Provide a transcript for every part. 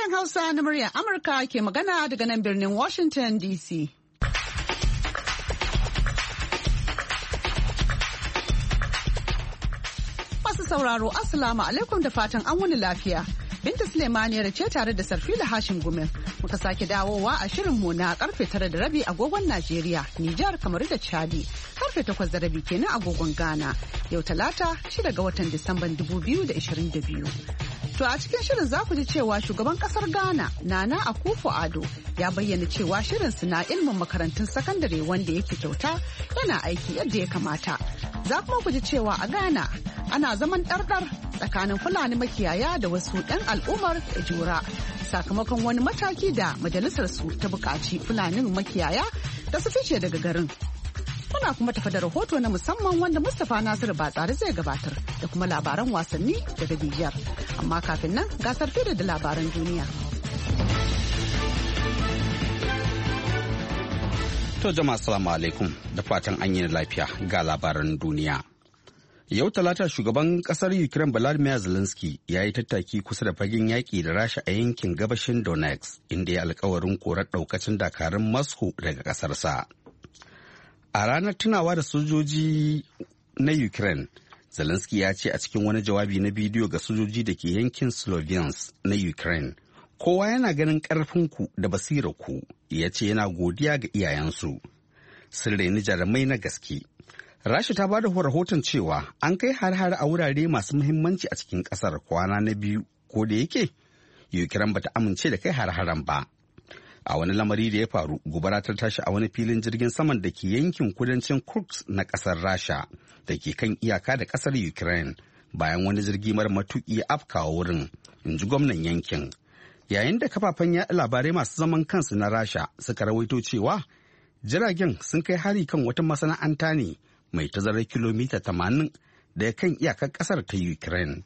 Sashen Hausa na muryar Amurka ke magana daga nan birnin Washington DC. Masu sauraro, Assalamu alaikum da fatan an wuni lafiya. Binta Suleimaniyar ce tare da Sarfila Hashim Gumel. Muka sake dawowa a shirinmu na karfe 9:30 agogon Najeriya, Nijar, Kamaru da Chadi. Karfe 8:30 kenan agogon Ghana. Yau Talata 6 ga watan Disamban 2022. To a cikin shirin za ku ji cewa shugaban kasar Ghana, Nana Akufo-Addo, ya bayyana cewa shirinsu na ilimin makarantun sakandare wanda yake kyauta yana aiki yadda ya kamata. Za kuma ku ji cewa a Ghana ana zaman ɗarɗar tsakanin Fulani makiyaya da wasu 'yan al'ummar Ejura sakamakon wani mataki da majalisar su ta buƙaci Fulanin makiyaya da su fice daga garin. Muna kuma tafa da rahoto na musamman wanda Mustapha Nasiru Batsari zai gabatar da kuma labaran wasanni daga Nijar. Amma kafin nan gasar fida da labaran duniya. To jama'a assalamu alaikum da fatan an yi lafiya ga labaran duniya. Yau Talata shugaban kasar Ukraine Volodymyr Zelensky ya yi tattaki kusa da fagen yaƙi da Rasha a yankin gabashin Donetsk inda ya alkawarin korar ɗaukacin dakarun Moscow daga ƙasarsa. A ranar tunawa da sojoji na Ukraine, Zelensky ya ce a cikin wani jawabi na bidiyo ga sojoji da ke yankin Sloviansk na Ukraine, kowa yana ganin ƙarfinku da basirarku, ya ce yana godiya ga iyayensu. Sun reni jarumai na gaske. Rasha ta ba da rahoton cewa an kai har-har a wurare masu muhimmanci a cikin ƙasar kwana na biyu, ko da yake Ukraine bata amince da kai har-haren ba. A wani lamari da ya faru, gobara ta tashi a wani filin jirgin saman da ke yankin kudancin Kursk na kasar Rasha da ke kan iyaka da kasar Ukraine bayan wani jirgi mara matuƙi ya afkawa wurin, in ji gwamnan yankin. Yayin da kafafen yaɗa labarai masu zaman kansu na Rasha suka rawaito cewa jiragen sun kai hari kan wata masana'anta ne mai tazarar kilomita 80 da kan iyakar kasar ta Ukraine.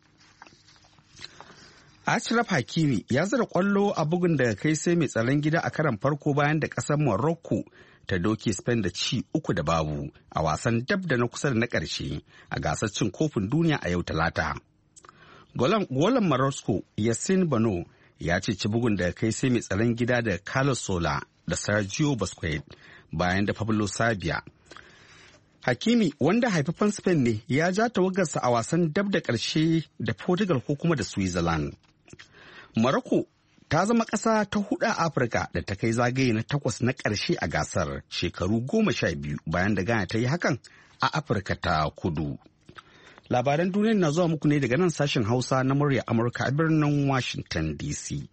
Achraf Hakimi ya zira kwallo a bugun daga kai sai mai tsaron gida a karan farko bayan da kasar Morocco ta doke Spain da ci 3-0 a wasan dab da na kusa da na ƙarshe a gasar cin kofin duniya a yau Talata. Golan Morocco Yassin Bono ya ci bugun daga kai sai mai tsaron gida da Carlos Sola da Sergio Busquets bayan da Pablo Sarabia. Hakimi wanda haifafan Spain ne ya ja tawagarsa a wasan dab da ƙarshe da Portugal ko kuma da Switzerland. Morocco ta zama ƙasa ta hudu a Afirka da ta kai zagaye na 8 na ƙarshe a gasar shekaru 12 bayan da Ghana ta yi hakan a Afirka ta kudu. Labaran duniya na zuwa muku ne daga nan sashen Hausa na murya Amurka a birnin Washington DC.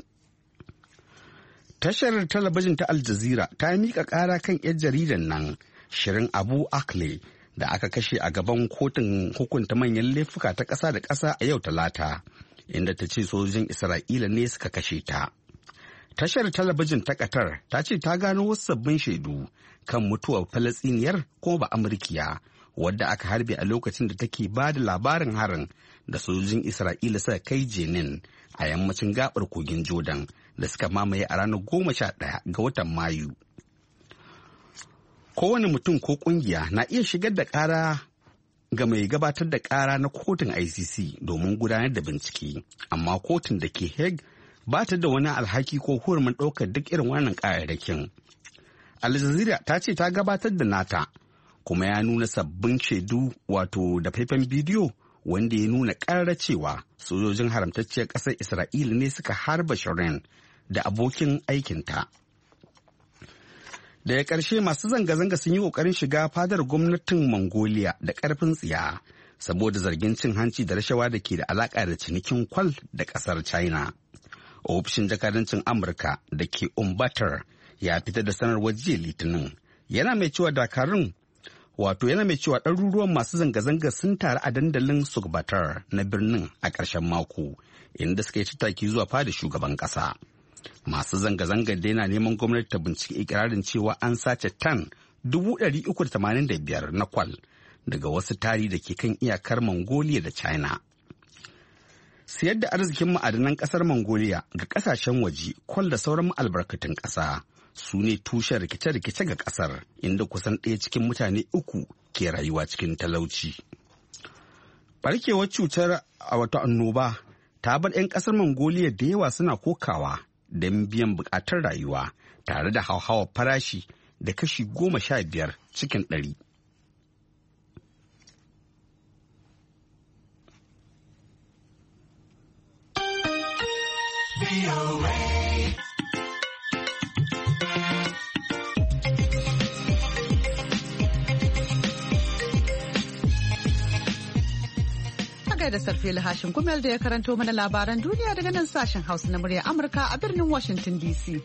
Tashar talabijin ta Al Jazeera ta miƙa ƙara kan 'yan jaridan nan Shirin Abu Akleh da aka kashe a gaban kotun hukunta manyan laifuka ta ƙasa da ƙasa a yau Talata, inda ta ce sojojin Isra'ila ne suka kashe ta. Tashar talabijin ta Qatar ta ce ta gano wasu sabbin shaidu kan mutuwar Falasɗiniyar ko ba Amurkiya wadda aka harbe a lokacin da take ba da labarin harin da sojojin Isra'ila suka kai Jenin a yammacin gabar kogin Jordan da suka mamaye a ranar 11 ga watan Mayu. Kowane mutum ko kungiya na iya shigar da ƙara ga mai gabatar da ƙara na kotun ICC domin gudanar da bincike, amma kotun da ke Hague ba ta da wani alhaki ko hurumin ɗaukar duk irin wannan ƙararrakin. Al Jazeera ta ce ta gabatar da nata, kuma ya nuna sabbin shaidu wato da faifan bidiyo wanda ya nuna ƙarara cewa sojojin haramtacciyar ƙasar Isra'ila ne suka harba Shirin da abokin aikinta. Daga ƙarshe masu zanga-zanga sun yi ƙoƙarin shiga fadar gwamnatin Mongolia da ƙarfin tsiya saboda zargin cin hanci da rashawa da ke da alaƙa da cinikin kwal da ƙasar China. Ofishin jakadancin Amurka da ke Ulaanbaatar ya fitar da sanarwar jiya Litinin. Yana mai cewa ɗaruruwan masu zanga-zanga sun taru a dandalin Sugbatar na birnin a ƙarshen mako, inda suka yi tattaki zuwa fada shugaban ƙasa. Masu zanga-zangar da yana neman gwamnati ta bincike ikirarin cewa an sace tan 385 na kwal daga wasu tari da ke kan iyakar Mongolia da China. Siyar da arzikin ma'adanan ƙasar Mongolia ga ƙasashen waje, kwal da sauran albarkatun ƙasa su ne tushen rikice-rikice ga ƙasar, inda kusan ɗaya cikin mutane 3 ke rayuwa cikin talauci. Barkewar cutar a wata annoba ta bar 'yan ƙasar Mongolia da yawa suna kokawa don biyan bukatar rayuwa tare da hauhawar farashi da kashi 15 cikin 100. Da Sarfili Hashin Gumel da ya karanto mana labaran duniya daga nan sashen Hausa na murya Amurka a birnin Washington DC.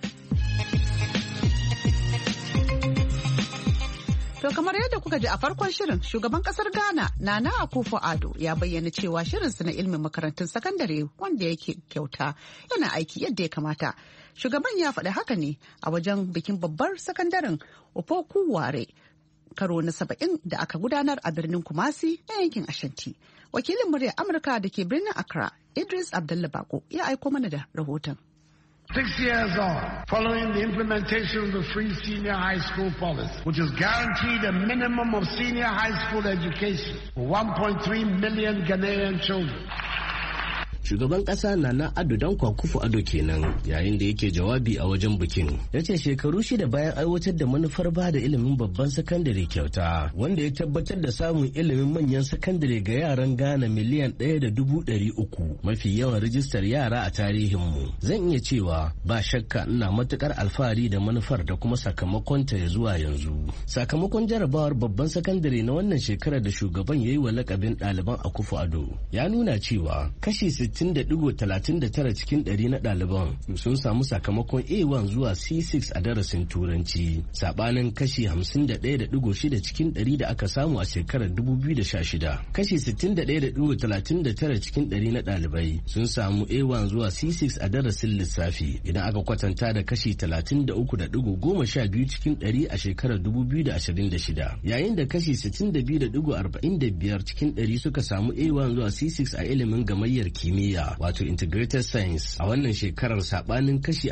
To kamar yadda kuka ji a farkon shirin, shugaban kasar Ghana Nana Akufo-Addo ya bayyana cewa shirinsa na ilimin makarantun sakandare wanda yake kyauta yana aiki yadda ya kamata. Shugaban ya faɗi haka ne a wajen bikin babbar sakandaren Opoku-Ware karo na 70 da aka gudanar a birnin Kumasi na yankin Ashanti. Wakilin muryar Amurka da ke birnin Accra, Idris Abdullah Bako, ya aiko mana da rahoton. 6 years on, following the implementation of the free senior high school policy, which has guaranteed a minimum of senior high school education for 1.3 million Ghanaian children. Shugaban ƙasa Nana Addo Dankwa Akufo-Addo kenan yayin da yake jawabi a wajen bikin. Ya ce shekaru 6 bayan aiwatar da manufar ba da ilimin babban sakandare kyauta wanda ya tabbatar da samun ilimin manyan sakandare ga yaran Ghana miliyan 1.300 mafi yawan rijistar yara a tarihinmu. Zan iya cewa ba shakka ina matukar alfahari da manufar da kuma sakamakonta ya zuwa yanzu. Sakamakon jarabawar babban sakandare na wannan shekarar da shugaban ya yi wa lakabin ɗaliban Akufo-Addo ya nuna cewa kashi 60.39 cikin 100 na ɗaliban sun samu sakamakon A1 zuwa C6 a darasin Turanci, sabanin kashi 51.6 cikin 100 da aka samu a shekarar 2016. Kashi 61.39 cikin 100 na ɗalibai sun samu A1 zuwa C6 a darasin lissafi idan aka kwatanta da kashi 33.12 cikin 100 a shekarar 2026, yayin da kashi 62.45 cikin 100 suka samu A1 zuwa C6 a ilimin gamayyar kimiyya wato integrated science a wannan shekarar sabanin kashi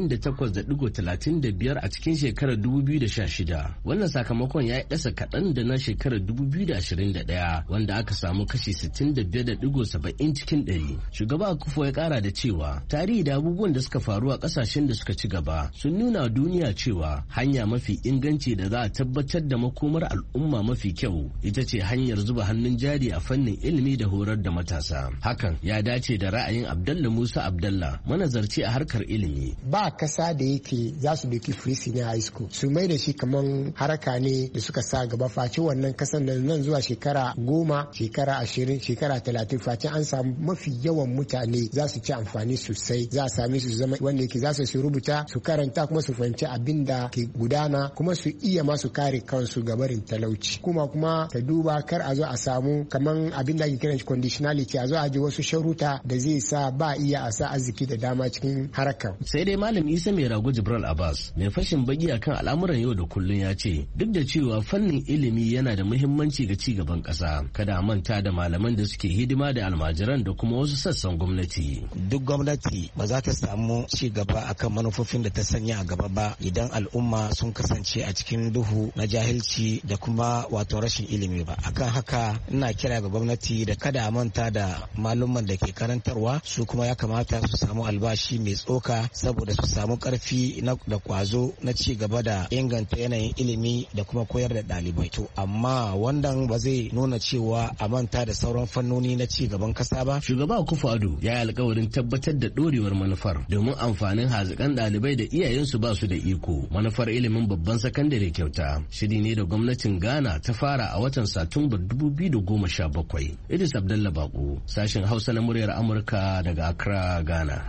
48.35 a cikin shekarar 2016. Wannan sakamakon ya yi ƙasa kaɗan da na shekarar 2021 wanda aka samu kashi 65.70 cikin 100. Shugaba Akufo ya ƙara da cewa tarihi da abubuwan da suka faru a ƙasashen da suka ci gaba sun nuna duniya cewa hanya mafi inganci da za a tabbatar da makomar al'umma mafi kyau ita ce hanyar zuba hannun jari a fannin ilimi da horar da matasa. Hakan ya dace da ra'ayin Abdallah Musa Abdallah, manazarci a harkar ilimi. Ba kasa da yake za su doki free senior high school su mai da shi kaman haraka ne da suka sa gaba, face wannan kasan da nan zuwa shekara 10, shekara 20, shekara 30 face an samu mafi yawan mutane za su ci amfani sosai, za a sami su zama wanda yake za su rubuta, su karanta kuma su fahimci abin da ke gudana, kuma su iya masu kare kansu gabarin talauci. Kuma ta duba kar a zo a samu kaman abin da ake kiran conditionality, a zo a ji wasu sharuta da zai sa ba iya a sa arziki da dama cikin harkar. Sai dai Malam Isa Mai Rago Jibril Abbas, mai fashin baki akan al'amuran yau da kullun, ya ce duk da cewa fannin ilimi yana da muhimmanci ga ci gaban ƙasa, kada a manta da malaman da suke hidima da almajiran da kuma wasu sassan gwamnati. Duk gwamnati ba za ta samu ci gaba akan manufofin da ta sanya a gaba ba idan al'umma sun kasance a cikin duhu na jahilci da kuma wato rashin ilimi ba. Akan haka ina kira ga gwamnati da kada a manta da malumman da ke karantarwa, su kuma ya kamata su samu albashi mai tsoka saboda su samu karfi da kwazo na ci gaba da inganta yanayin ilimi da kuma koyar da ɗalibai. To amma wannan ba zai nuna cewa a manta da sauran fannoni na ci gaban kasa ba. Shugaba Akufo-Addo ya yi alkawarin tabbatar da dorewar manufar domin amfanin hazikan ɗalibai da iyayensu ba su da iko. Manufar ilimin babban sakandare kyauta shiri ne da gwamnatin Ghana ta fara a watan Satumbar 2017. Idris Abdullah Bako, sashen Hausa na muryar Amurka daga Accra, Ghana.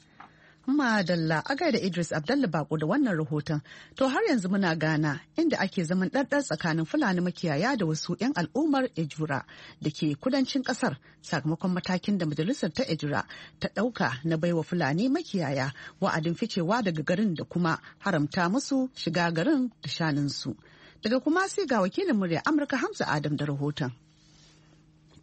Madalla a gaida Idris Abdullah Bako da wannan rahoton. To har yanzu muna Ghana inda ake zaman ɗarɗar tsakanin Fulani makiyaya da wasu 'yan al'ummar Ejura da ke kudancin ƙasar sakamakon matakin da majalisar ta Ejura ta ɗauka na baiwa Fulani makiyaya wa'adin ficewa daga garin da kuma haramta musu shiga garin da shanunsu. Daga kuma sai ga wakilin murya Amurka Hamza Adam da rahoton.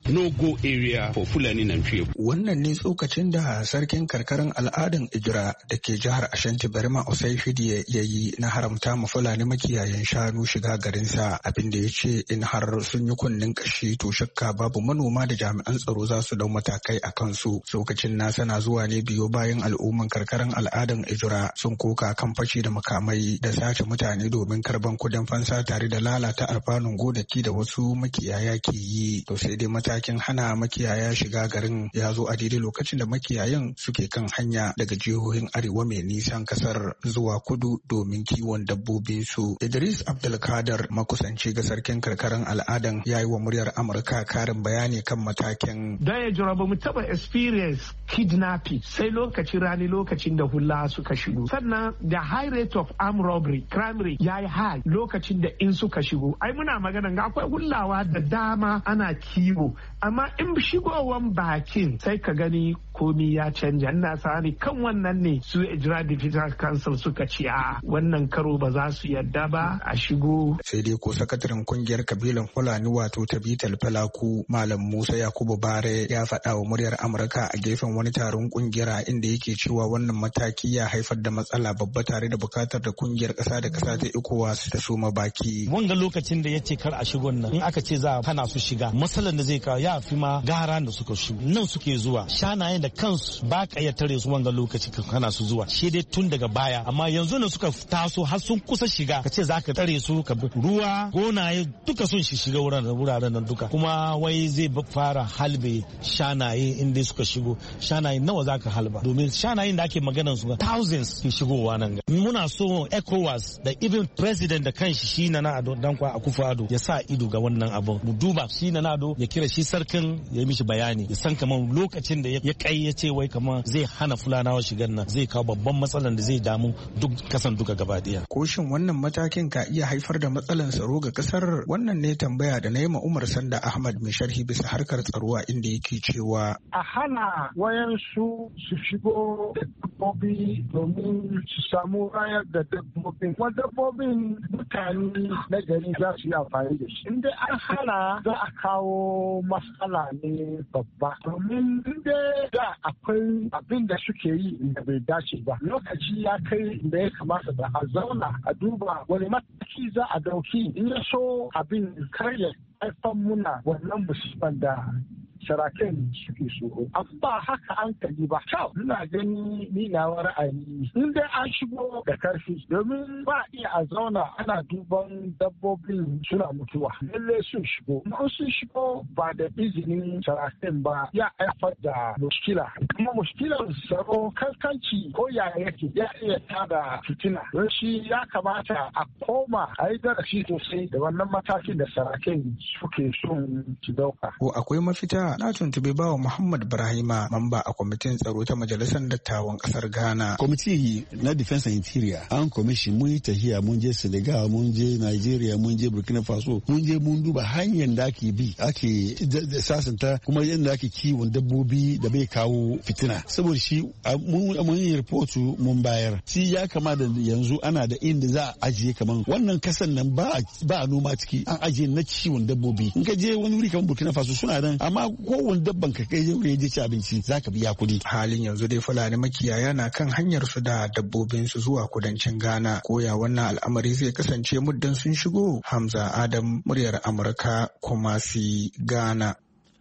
no-go area for Fulani Namfiyo. Wannan ne tsokacin da sarkin karkarar al'adan Ijira da ke jihar Ashanti Barima Osaifidi ya yi na haramta ma Fulani makiyayan shanu shiga garinsa, abin da ya ce in har sun yi kunnen kashi to shakka babu manoma da jami'an tsaro za su dau matakai a kansu. Tsokacin nasa na zuwa ne biyo bayan al'umman karkarar al'adan Ijira sun koka kan fashi da makamai da sace mutane domin karban kudin fansa tare da lalata alfanun gonaki da wasu makiyaya ke yi. To sai dai matakin hana makiyaya shiga garin ya zo a daidai lokacin da makiyayan suke kan hanya daga jihohin arewa mai nisan kasar zuwa kudu domin kiwon dabbobinsu. Idris Abdulkadir, makusanci ga sarkin karkaran al'adan, ya yi wa muryar Amurka karin bayani kan matakin. Da ya jira ba mu taba experience kidnapping sai lokacin da hula suka shigo. Sannan the high rate of armed robbery, crime rate ya yi high lokacin da in suka shigo. Ai muna magana ga akwai hulawa da dama ana kiwo, amma in shigowan bakin sai ka gani komi ya canja. Ina sani kan wannan ne su Ijira Divisional Council suka ce a wannan karo ba za su yadda ba a shigo. Sai dai ko sakataren kungiyar kabilan Fulani wato Tabital Falaku Malam Musa Yakubu Bare ya faɗa wa muryar Amurka a gefen wani taron kungiyar inda yake cewa wannan mataki ya haifar da matsala babba tare da bukatar da kungiyar ƙasa da ƙasa ta ECOWAS ta soma baki. Wanga lokacin da ya ce kar a shigo nan in aka ce za a hana su shiga, matsalar da zai kawo ya fi ma gara da suka shigo nan suke zuwa. Shanayen da kansu ba ka iya tare su wanga lokaci ka hana su zuwa, shi dai tun daga baya, amma yanzu ne suka taso har sun kusa shiga ka ce za ka tare su ka ruwa gonaye duka sun shiga wuraren nan duka, kuma wai zai fara halbe shanaye inda suka shigo. Shanaye nawa za ka halba, domin shanayen da ake maganar su thousands ke shigowa nan ga. Muna so ECOWAS da even president da kanshi shi na Ado Dankwa Akufo-Addo ya sa ido ga wannan abun. Mu duba shi na Ado ya kira shi sarkin ya mishi bayani, ya san kamar lokacin da ya kai ya ce wai kamar zai hana Fulanawa shigar nan zai kawo babban matsalan da zai damu duk kasan duka gaba daya. Ko shin wannan matakin ka iya haifar da matsalan tsaro ga kasar? Wannan ne tambaya da na yi ma Umar Sanda Ahmad mai sharhi bisa harkar tsaro a inda yake cewa a hana wayansu su shigo da dabbobi domin su samu rayar da dabbobin. Kuma dabbobin mutane na gari za su yi amfani da shi. Inda an hana za a kawo matsala ne babba. Domin inda da akwai abin da suke yi da bai dace ba. Lokaci ya kai da ya kamata da a zauna a duba wani mataki za a dauki in ya so abin karya haifan muna wannan musibar da saraken suke so. Amma haka an kalli ba. Kyau, ina gani ni na ra'ayi. In dai an shigo da karfi, domin ba iya a zauna ana duban dabbobin suna mutuwa. Lalle sun shigo. In sun shigo ba da izinin saraken ba ya haifar da mushkila. Kuma mushkilar tsaro kankanci ko yaya yake ya iya tada fitina. Don shi ya kamata a koma a yi darasi sosai da wannan matakin da saraken suke son su dauka. Ko akwai mafita? Na tuntubi bawa Muhammad Ibrahima, mamba a kwamitin tsaro ta Majalisar Dattawan Kasar Ghana. Kwamiti na Defense and Interior an commission mun yi tahiya, mun je Senegal, mun je Nigeria, mun je Burkina Faso, mun je mun duba hanyar da ake bi ake sasanta kuma yadda ake kiwon dabbobi da bai kawo fitina. Saboda shi mun yi rahoto mun bayar. Shi ya kama da yanzu ana da inda za a ajiye kaman wannan kasan nan ba a noma ciki, an ajiye na kiwon dabbobi. In ka je wani wuri kamar Burkina Faso suna nan, amma kowane dabban ka kai ya je ci abinci zaka biya kuɗi. Halin yanzu dai Fulani makiyaya na kan hanyar su da dabbobin su zuwa kudancin Ghana. Koya wannan al'amari zai kasance muddin sun shigo? Hamza Adam, muryar Amurka, Kumasi, Ghana.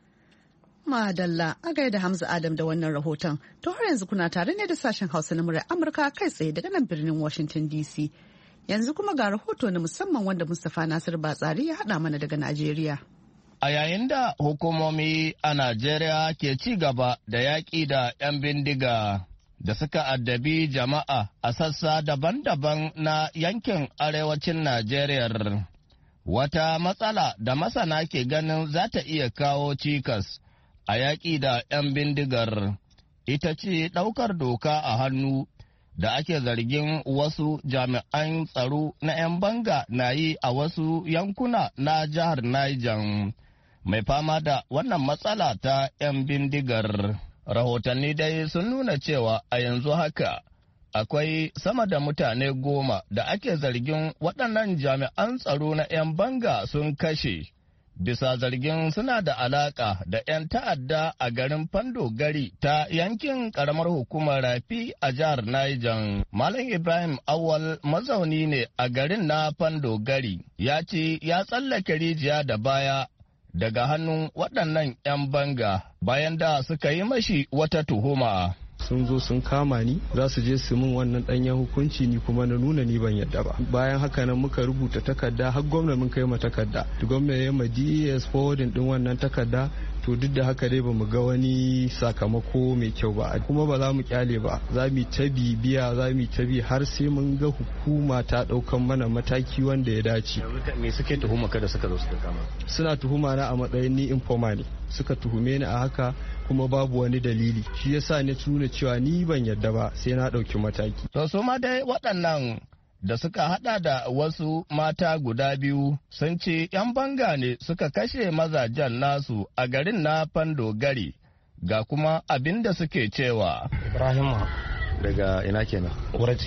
Madalla, a gaida Hamza Adam da wannan rahoton. To har yanzu kuna tare ne da sashen Hausa na muryar Amurka kai tsaye daga nan birnin Washington DC. Yanzu kuma ga rahoto na musamman wanda Mustapha Nasir Batsari ya haɗa mana daga Najeriya. A yayin da hukumomi a Najeriya ke ci gaba da yaƙi da 'yan bindiga da suka addabi jama'a a sassa daban-daban na yankin arewacin Najeriya, wata matsala da masana ke ganin za ta iya kawo cikas a yaƙi da 'yan bindigar ita ce ɗaukar doka a hannu da ake zargin wasu jami'an tsaro na 'yan banga na yi a wasu yankuna na jihar Niger. Mai fama da wannan matsala ta 'yan bindigar. Rahotanni dai sun nuna cewa a yanzu haka akwai sama da mutane 10 da ake zargin waɗannan jami'an tsaro na 'yan banga sun kashe bisa zargin suna da alaka da 'yan ta'adda a garin Fandogari ta yankin karamar hukumar Rafi a jihar Niger. Malam Ibrahim Awal mazauni ne a garin na Fandogari, ya ce ya tsallake rijiya da baya daga hannun waɗannan 'yan banga bayan da suka yi mashi wata tuhuma. Sun zo sun kama ni za su je su min wannan danyen hukunci ni kuma na nuna ni ban yadda ba. Bayan haka nan muka rubuta takarda har gwamna mun kai ma takarda. Gwamna ya ma DES forwarding din wannan takarda, to duk da haka dai bamu ga wani sakamako mai kyau ba, kuma ba za mu kyale ba, za mu ta bibiya, za mu ta bi har sai mun ga hukuma ta daukan mana mataki wanda ya dace. Me suke tuhuma kada suka zo suka kama? Suna tuhuma na a matsayin ni informa ne, suka tuhume ni a haka kuma babu wani dalili, shi yasa ne tuna cewa ni ban yadda ba sai na dauki mataki. To su ma dai waɗannan da suka hada da wasu mata guda biyu sun ce 'yan banga ne suka kashe mazajen nasu a garin na Fandogari, ga kuma abin da suke cewa. Ibrahim daga ina kenan? Wurin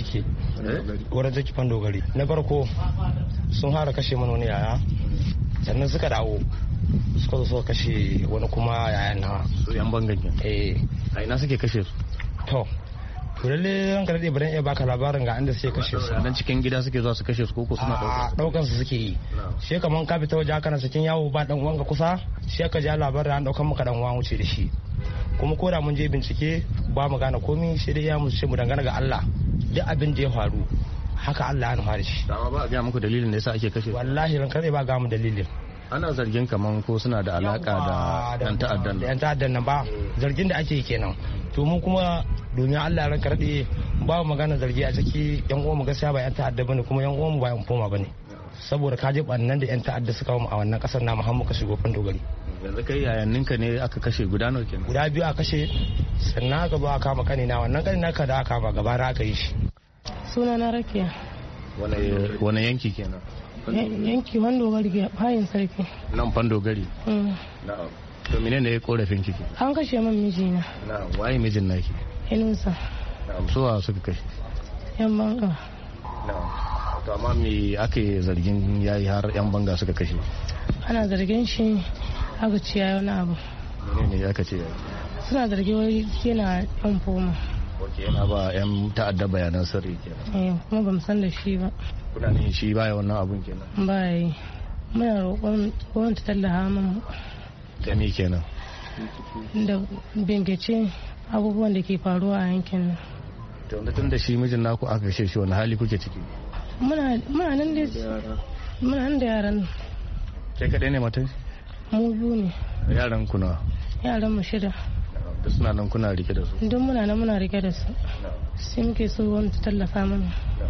ciki Fandogari. Na farko sun hara kashe mana wani yaya, sannan suka dawo suka zo suka kashe wani kuma yayan nawa. Su 'yan bangan kenan? A ina suke kashe su? To lalle ranka dade bari iya baka labarin ga inda suke kashe su. Dan cikin gida suke zuwa su kashe su koko suna daukan su suke yi. She kaman ka fita waje kana cikin yawo ba dan uwanka kusa, she ka ja labarin an daukan maka dan uwan wuce da shi. Kuma ko da mun je bincike ba mu gane komai, sai dai ya mu ce mu dangana ga Allah. Duk abin da ya faru haka Allah ya nufa da shi. Dama ba a ga muku dalilin da yasa ake kashe. Wallahi ranka dade ba ga mu dalilin. Ana zargin kaman ko suna da alaka da yan ta'addan. Yan ta'addan nan ba zargin da ake kenan. To mu kuma domin Allah ranka rade ba mu magana zargi a ciki, yan uwan mu gaskiya ba yan ta'adda bane, kuma yan uwan mu ba yan foma bane, saboda ka je bannan da yan ta'adda suka mu a wannan kasar na Muhammadu ka shigo Fandogari. Yanzu kai yayanninka ne aka kashe guda nawa kenan? Guda biyu aka kashe, sannan aka ba kama kanina, wannan kanina ka da aka ba gaba na aka yi shi. Suna na Rakiya. Wani yanki kenan? Yanki Fandogari, hayin sarki. Nan Fandogari? Na'am. To menene korafin kike? An kashe min mijina. Na'am, waye mijin naki? Inusa. Na'am, suwa suka kashe? Yan banga. Na'am. To amma me ake zargin yayi har yan banga suka kashe? Ana zargin shi aka ce yayi wani abu. Menene aka ce yayi? Suna zargin wai yana yan foma. Oke, yana ba yan ta'adda bayanan sirri kenan. Kuma ban san da shi ba. Kuna ne shi baya wannan abun kenan? Baya yi. Muna roƙon gwamnati ta tallafa mana. Da me kenan? Da bincike abubuwan da ke faruwa a yankin nan. To wanda tun da shi mijin naku aka kashe shi, wani hali kuke ciki? Muna nan da yaran. Kai kadai ne matan? Mu biyu ne. Yaran ku nawa? Yaran mu 6. Da suna nan kuna rike da su? Don muna rike da su. Sai muke so wani ta tallafa mana.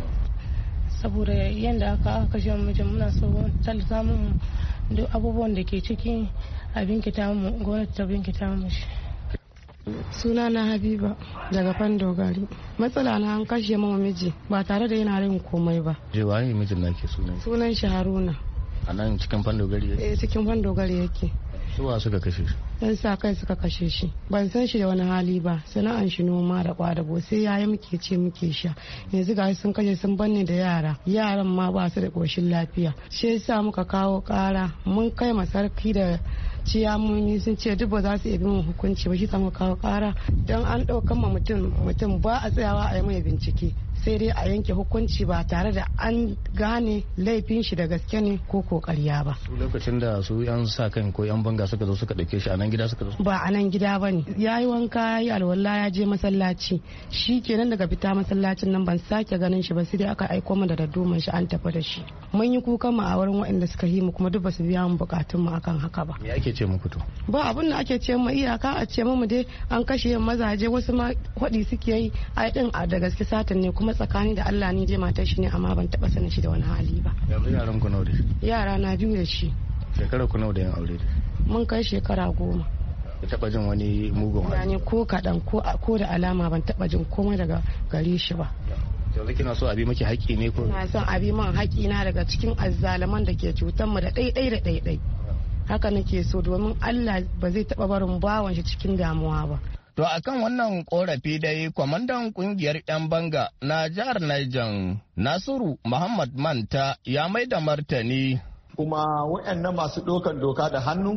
Saboda yadda aka kashe mijin, muna so wani ta tallafa mana duk abubuwan da ke ciki a binkita mu, gwamnati ta binkita mu shi. Suna na Habiba daga Fandogari. Matsala na an kashe mama miji ba tare da yana yin komai ba. Je waye mijin nake sunan? Sunan shi Haruna. A nan cikin Fandogari yake? Cikin Fandogari yake. Suwa suka kashe shi? Yan sa kai suka kashe shi. Ban san shi da wani hali ba, sana'an shi noma da kwadago, sai yayi muke ce muke sha. Yanzu ga sun kashe sun banne da yara. Yaran ma ba su da koshin lafiya. Shi yasa muka kawo kara, mun kai masarki da ciyamomi sun ce duk ba za su iya bin hukunci ba, shi samu kawo kara don an ɗaukan ma mutum ba a tsayawa a yi mai bincike, sai dai a yanke hukunci ba tare da an gane laifin shi da gaske ne ko kokariya ba. Lokacin da su yan sa kan ko yan banga suka zo suka ɗauke shi, a nan gida suka zo? Ba a nan gida ba ne, ya yi wanka ya yi alwala ya je masallaci, shi kenan daga fita masallacin nan ban sake ganin shi ba, sai dai aka aiko mu da dadduman shi an tafi da shi. Mun yi kukan mu a wurin waɗanda suka yi mu kuma duk ba su biya mu bukatun mu akan haka ba. Me ake ce muku to? Ba abin da ake ce mu iyaka a ce mu dai an kashe mazaje, wasu ma kwaɗi suke yi ai din a da gaske satan ne, kuma tsakani da Allah ni je matar shi ne amma ban taba sanin shi da wani hali ba. Yanzu yaran ku nawa da shi? Yara na 2 da shi. Shekara ku nawa da yin aure? Mun kai shekara 10. Ka taba jin wani mugun hali? Ko kadan ko da alama ban taba jin komai daga gare shi ba. Yanzu kina so a bi miki haƙƙi ne ko? Ina son a bi man haƙƙi na daga cikin azzalaman da ke cutar mu da ɗaiɗai. Haka nake so, domin Allah ba zai taba barin bawan shi cikin damuwa ba. To akan wannan korafi dai kwamandan kungiyar 'yan banga na jihar Niger, Nasiru Muhammad Manta, ya mai da martani kuma waɗannan masu ɗaukar doka da hannu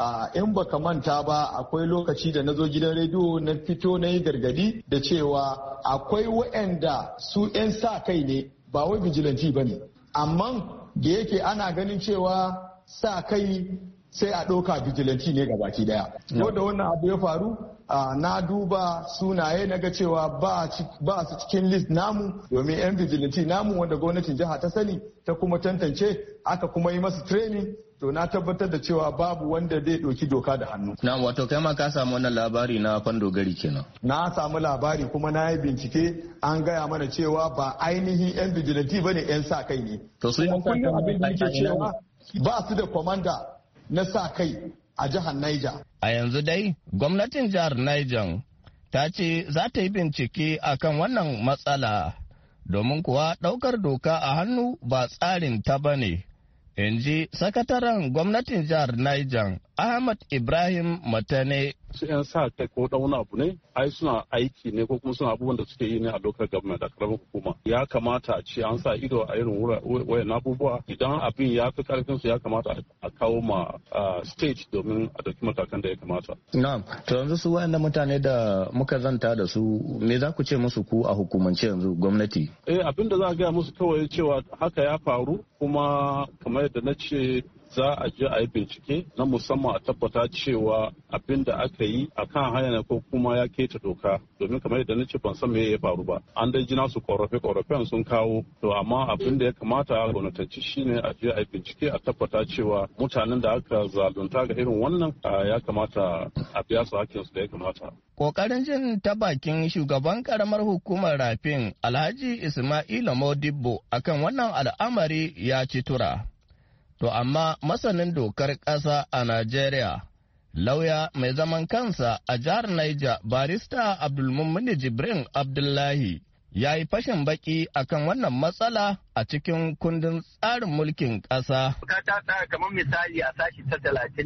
in baka manta ba akwai lokaci da na zo gidan rediyo na fito na yi gargadi da cewa akwai waɗanda su 'yan sa kai ne ba wai vigilanti ba ne, amma da yake ana ganin cewa sa kai sai a ɗauka vigilanti ne gabaki daya. Yau da wannan abu ya faru na duba sunaye na ga cewa ba su cikin list namu domin 'yan vigilanti namu wanda gwamnatin jiha ta sani ta kuma tantance aka kuma yi masu training, to na tabbatar da cewa babu wanda zai ɗauki doka da hannu. Na wato kai ma ka samu wannan labari na Fandogari kenan. Na samu labari kuma na yi bincike an gaya mana cewa ba ainihin 'yan vigilanti ba ne 'yan sa kai ne. To su abin da yake cewa ba su da kwamanda na sa kai a jihar Niger. A yanzu dai gwamnatin jihar Niger ta ce za ta yi bincike akan wannan matsala domin kuwa ɗaukar doka a hannu ba tsarin ta bane. In ji sakataren gwamnatin jihar Niger Ahmad Ibrahim Matane. Su 'yan sa kai ko dan wani abu ne, ai suna aiki ne ko kuma suna abubuwan da suke yi ne a local government da karamar hukuma. Ya kamata a ce an sa ido a irin wayan abubuwa, idan abin ya fi karfin su ya kamata a kawo ma state domin a dauki matakan da ya kamata. Na'am, to yanzu su wayannan mutane da muka zanta da su me za ku ce musu ku a hukumance yanzu gwamnati? Abin da za a gaya musu kawai cewa haka ya faru, kuma kamar yadda na ce za a je a yi bincike na musamman a tabbata cewa abin da aka yi a kan hanya ko kuma ya keta doka, domin kamar yadda na ce ban san me ya faru ba. An dai jina su korafe-korafen sun kawo, to amma abin da ya kamata a gwamnatance shine a je a yi bincike a tabbata cewa mutanen da aka zalunta ga irin wannan ya kamata a biya su hakkinsu da ya kamata. Kokarin jin ta bakin shugaban karamar hukumar Rafin Alhaji Ismaila Modibbo akan wannan al'amari ya ci tura. To amma masanin dokar ƙasa a Najeriya, lauya mai zaman kansa a jihar Niger, barista Abdulmumin Jibrin Abdullahi, ya yi fashin baki akan wannan matsala a cikin kundin tsarin mulkin ƙasa. Ta tsara kamar misali a sashi ta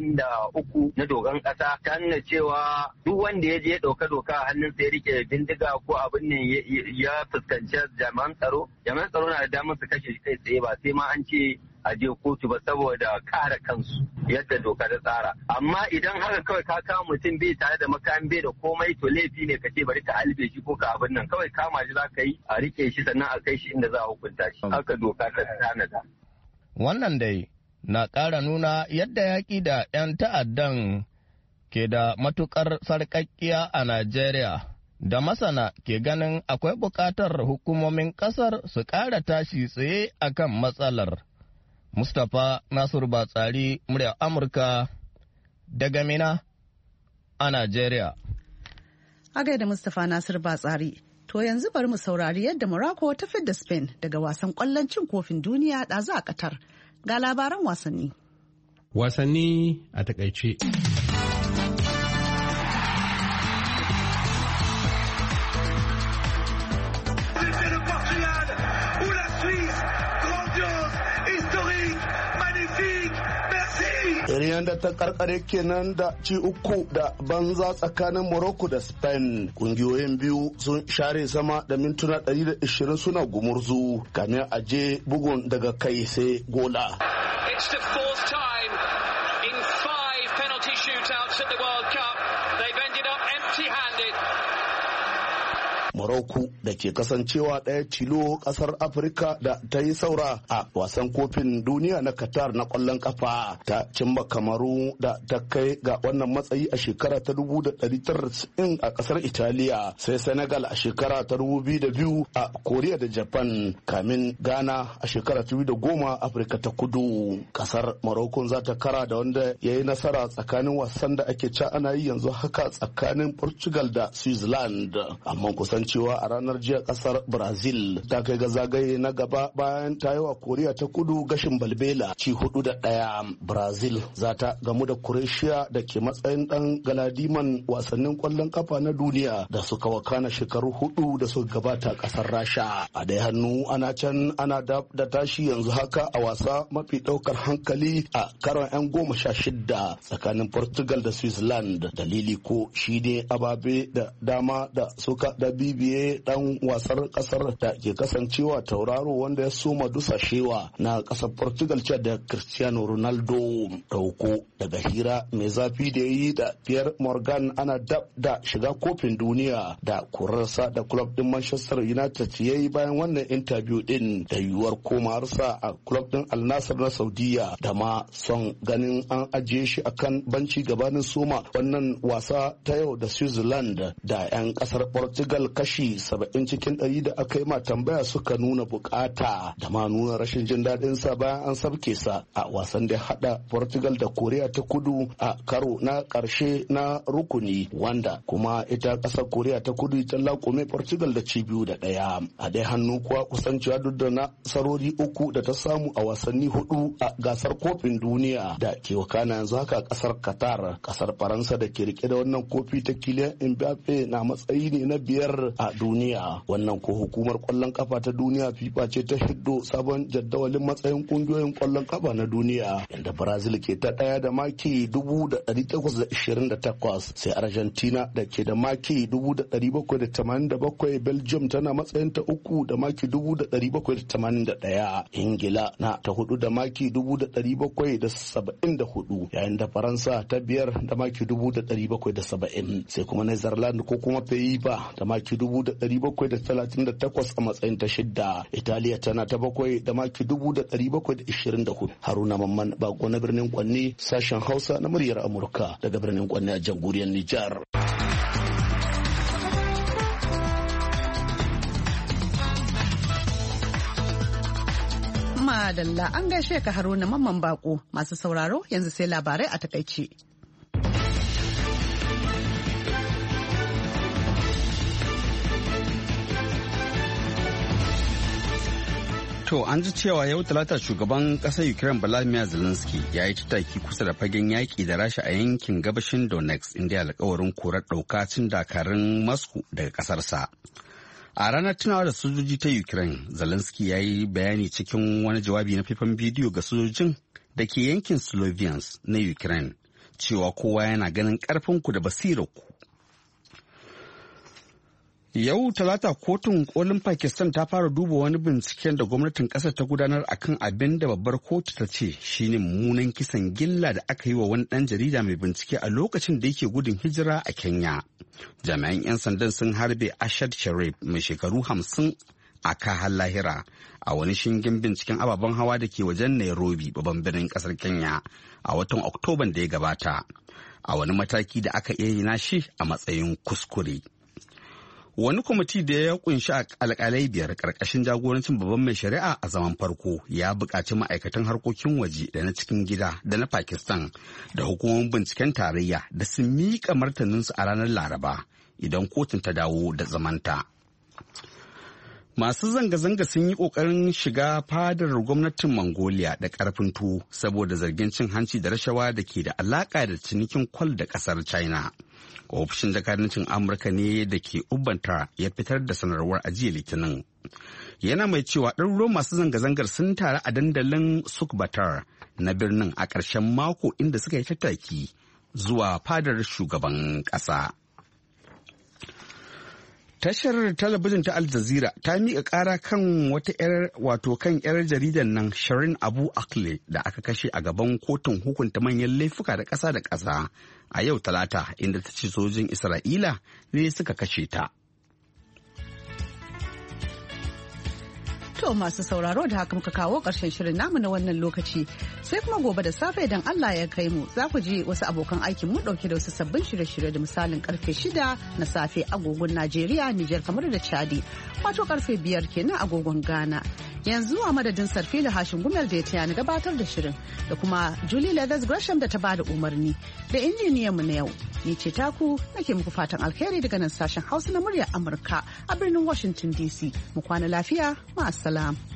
33 na dokan ƙasa ta nuna cewa duk wanda ya je ɗauka doka a hannun sai rike bindiga ko abin ne ya fuskanci jami'an tsaro na da damar su kashe shi kai tsaye ba sai ma an ce a je kotu ba saboda kare kansu yadda doka ta tsara. Amma idan haka kawai ka kama mutum bai tare da makami bai da komai to laifi ne ka ce bari ka halbe shi ko ka abin nan, kawai kama shi za ka yi a rike shi sannan a kai shi inda za a hukunta shi. Haka doka ta tanada. Wannan dai na ƙara nuna yadda yaƙi da 'yan ta'addan ke da matuƙar sarƙaƙƙiya a Najeriya. Da masana ke ganin akwai buƙatar hukumomin ƙasar su ƙara tashi tsaye akan matsalar. Mustapha Nasiru Batsari, muryar Amurka daga Mina a Najeriya. A gaida Mustapha Nasiru Batsari, to yanzu bari mu saurari yadda Morocco ta fidda Spain daga wasan ƙwallon cin kofin duniya ɗazu a Qatar. Ga labaran wasanni. Wasanni a takaice. Irin da ta karkare kenan da ci 3 da banza tsakanin Morocco da Spain. Kungiyoyin biyu sun share sama da mintuna 120 suna gumurzu kamin aje bugun daga kai sai gola. It's the fourth time in 5 penalty shootouts at the World Cup they've ended up empty-handed. Morocco da ke kasancewa ɗaya tilo ƙasar Afirka da ta yi saura a wasan kofin duniya na Qatar na ƙwallon ƙafa ta cimma Kamaru da ta kai ga wannan matsayi a shekara ta 1990 a ƙasar Italiya, sai Senegal a shekara ta 2002 a Koriya da Japan, kamin Ghana a shekara ta 2010 Afirka ta Kudu. Ƙasar Morocco za ta kara da wanda ya yi nasara tsakanin wasan da ake ca ana yi yanzu haka tsakanin Portugal da Switzerland, amma kusan cewa a ranar jiya kasar Brazil ta kai ga zagaye na gaba bayan ta yi wa Koriya ta Kudu gashin balbela ci 4-1. Brazil za ta gamu da Croatia da ke matsayin dan galadiman wasannin kwallon kafa na duniya da suka wakana shekaru 4 da suka gabata kasar Rasha. A dai hannu ana can ana da tashi yanzu haka a wasa mafi daukar hankali a karon 'yan 16 tsakanin Portugal da Switzerland. Dalili ko shi ne ababe da dama da suka dabi Olivier dan wasar kasar da ke kasancewa tauraro wanda ya soma dusashewa na kasar Portugal ce da Cristiano Ronaldo. Dauko daga hira mai zafi da yi da Pierre Morgan ana dab da shiga kofin duniya da kurarsa da club din Manchester United ya yi bayan wannan interview din da yiwuwar komarsa a club din Al Nassr na Saudiya da ma son ganin an ajiye shi akan banci gabanin soma wannan wasa ta yau da Switzerland da 'yan kasar Portugal kashi 70 cikin 100 da aka yi ma tambaya suka nuna bukata da ma nuna rashin jin daɗin sa bayan an sabke sa a wasan da hada Portugal da Korea ta Kudu a karo na ƙarshe na rukuni wanda kuma ita ƙasar Korea ta Kudu ta laƙume Portugal da ci 2-1 a dai hannu kuwa kusanciya duk da nasarori 3 da ta samu a wasanni 4 a gasar kofin duniya da ke wakana yanzu haka ƙasar Qatar. Ƙasar Faransa da ke rike da wannan kofi ta Kylian Mbappe na matsayi ne na 5 a duniya. Wannan ko hukumar ƙwallon kafa ta duniya FIFA ce ta hiddo sabon jadawalin matsayin ƙungiyoyin ƙwallon kafa na duniya inda Brazil ke ta ɗaya da maki 828 sai Argentina da ke da maki 787, Belgium tana matsayin ta 3 da maki 781, Ingila na ta 4 da maki 774 yayin da Faransa ta 5 da maki 770 sai kuma Netherlands ko kuma Pays-Bas da maki 738 a matsayin ta 6, Italiya tana ta 7 da maki 724. Haruna Mamman Bako na birnin Kwanne, sashen Hausa na muryar Amurka daga birnin Kwanne a jamhuriyar Nijar. Madalla an gaishe ka Haruna Mamman Bako. Masu sauraro yanzu sai labarai a takaice. To an ji cewa yau talata shugaban ƙasar Ukraine Volodymyr Zelensky ya yi tattaki kusa da fagen yaƙi da Rasha a yankin gabashin Donetsk inda ya alkawarin korar ɗaukacin dakarun Moscow daga ƙasarsa. A ranar tunawa da sojoji ta Ukraine, Zelensky ya yi bayani cikin wani jawabi na faifan bidiyo ga sojojin da ke yankin Sloviansk na Ukraine cewa kowa yana ganin ƙarfinku da basirarku. Yau Talata kotun kolin Pakistan ta fara duba wani binciken da gwamnatin kasar ta gudanar akan abin da babbar kotu ta ce shine mummunan kisan gilla da aka yi wa wani dan jarida mai bincike a lokacin da yake gudun hijira a Kenya. Jami'an 'yan sandan sun harbe Ashad Sharif mai shekaru 50 a kahar lahira a wani shingen binciken ababen hawa da ke wajen Nairobi babban birnin kasar Kenya a watan Oktoban da ya gabata. A wani mataki da aka iya yi shi a matsayin kuskure. Wani kwamiti da ya kunshi alkalai 5 karkashin jagorancin babban mai shari'a a zaman farko ya buƙaci ma'aikatan harkokin waje da na cikin gida da na Pakistan da hukumomin binciken tarayya da su miƙa martaninsu a ranar Laraba idan kotun ta dawo da zamanta. Masu zanga-zanga sun yi ƙoƙarin shiga fadar gwamnatin Mongolia da ƙarfin tuwo saboda zargin cin hanci da rashawa da ke da alaƙa da cinikin kwal da ƙasar China. Ofishin jakadancin Amurka ne da ke Ubanta ya fitar da sanarwar a jiya Litinin. Yana mai cewa ɗaruruwan masu zanga-zangar sun taru a dandalin Sukbatar na birnin a ƙarshen mako inda suka yi tattaki zuwa fadar shugaban ƙasa. Tashar talabijin ta Al Jazeera ta miƙa ƙara kan wata 'yar jaridar nan Shirin Abu Akleh da aka kashe a gaban kotun hukunta manyan laifuka da ƙasa da ƙasa a yau Talata inda ta ce sojin Isra'ila ne suka kashe ta. To masu sauraro da haka muka kawo ƙarshen shirin namu na wannan lokaci sai kuma gobe da safe idan Allah ya kai mu za ku ji wasu abokan aikin mu ɗauke da wasu sabbin shirye-shirye da misalin karfe 6 na safe agogon Najeriya, Nijar kamar da Chadi wato karfe 5 kenan agogon Ghana. Yanzu a madadin Sarfila Hashin Gumel da ya taya ni gabatar da shirin da kuma Julie Leathers Gresham da ta bada umarni da injiniyan mu na yau. Ni ce taku nake muku fatan alheri daga nan sashen Hausa na muryar Amurka a birnin Washington DC. Mu kwana lafiya, ma'assalam.